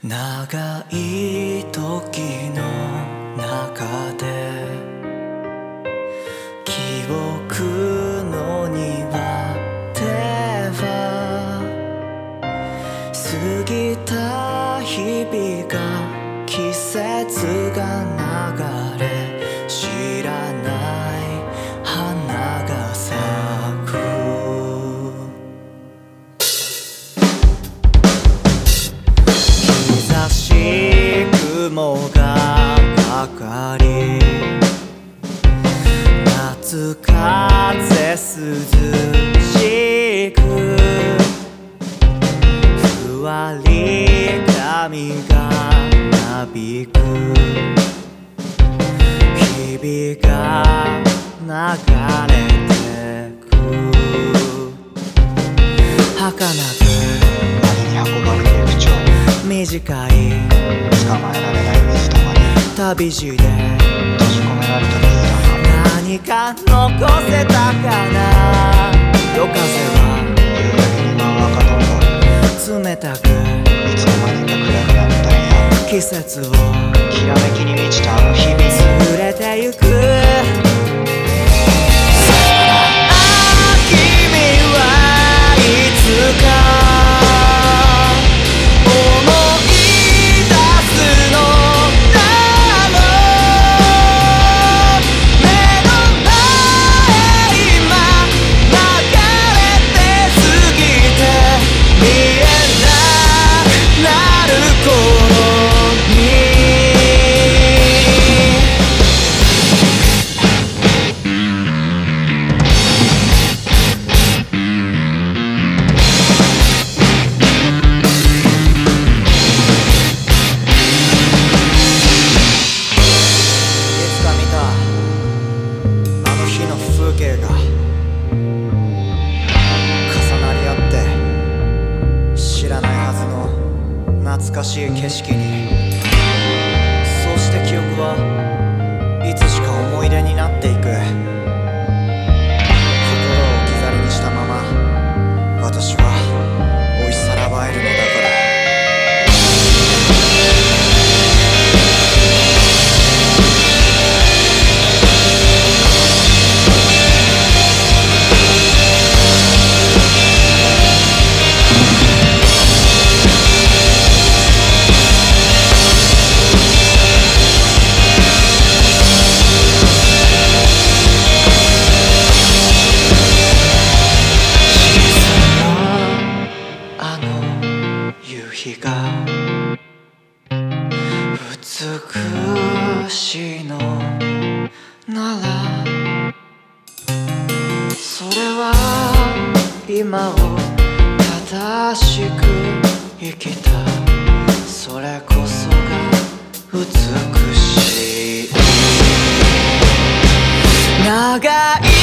長い時の中で記憶の庭では過ぎた日々が季節が流れ知らない花が咲く日差し雲がかかり夏風涼しくふわり髪がなびく日々が流れてく儚く風に運ばれていく蝶短い捕まえられない水たまり旅路で閉じ込められた水が何か残せたかな夜風は夕焼けに舞う赤とんぼ冷たくいつの間にか暗くなった部屋季節をきらめきに満ちたあの日々に連れてゆく風景が重なり合って知らないはずの懐かしい景色にそうして記憶はいつしか思い出になっていく心を置き去りにしたまま私は追いさらばえるのだから日が美しいのならそれは今を正しく生きたそれこそが美しい長い